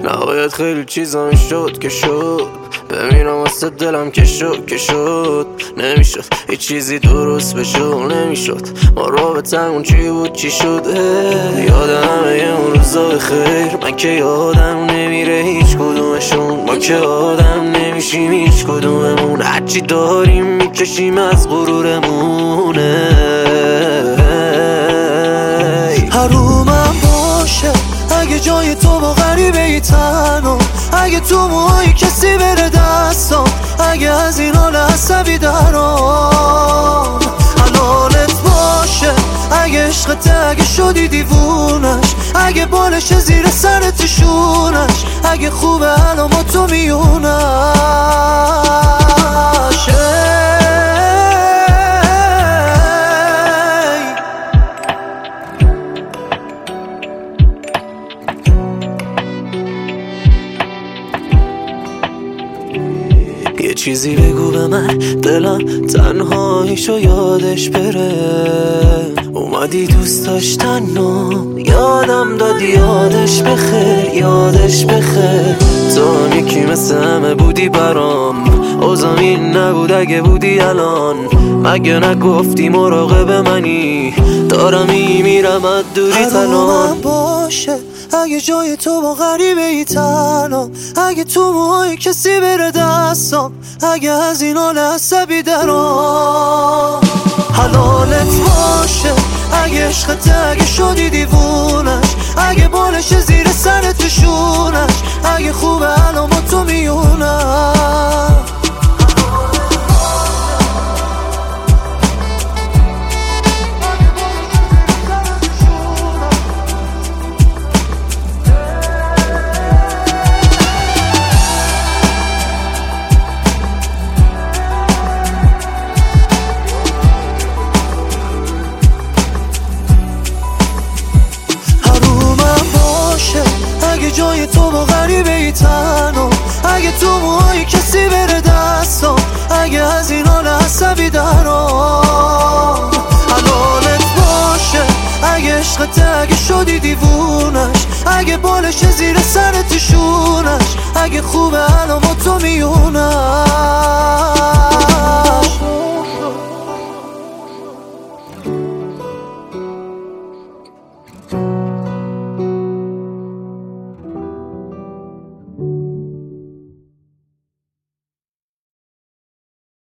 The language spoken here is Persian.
نباید خیلی چیزا میشد که شد، ببینم واسه دلم که شد نمیشد هیچ چیزی درست بشه و نمیشد ما رابطمون چی بود چی شد. یادمه یه اون روزا بخیر، من که یادم نمیره هیچ کدومشون، ما که آدم نمیشیم هیچ کدوممون، هرچی داریم میکشیم از غرورمونه. حرومم باشه اگه جای تو با غریبه ای تنها، اگه تو موهای کسی بره دستم، اگه از این حال عصبی درام حلالت باشه، اگه عشقت اگه شدی دیوونش، اگه بالش زیر سرت شونش، اگه خوبه الان با تو میونش. یه چیزی بگو به من، دلم تنهاییشو یادش بره، اومدی دوست داشتن و یادم دادی یادش بخیر یادش بخیر. تو هم یکی مثل همه بودی برام، اوضاع این نبود اگه بودی الان، مگه نگفتی مراقب منی دارم میمیرم از دوری تنان. باشه اگه جای تو با غریبه ای تنها، اگه تو موهای کسی بره دستم، اگه از این حال عصبی درام حلالت باشه، اگه عشقت اگه شدی دیوونش، اگه بالش زیر سرت شونش، اگه خوبه الان با تو میونم. اگه جای تو با غریبه ای تنها، اگه تو موهای کسی بره دستم، اگه از این حال عصبی درام حلالت باشه، اگه عشقت اگه شدی دیوونش، اگه بالش زیر سرت شونش، اگه خوبه الان با تو میونم.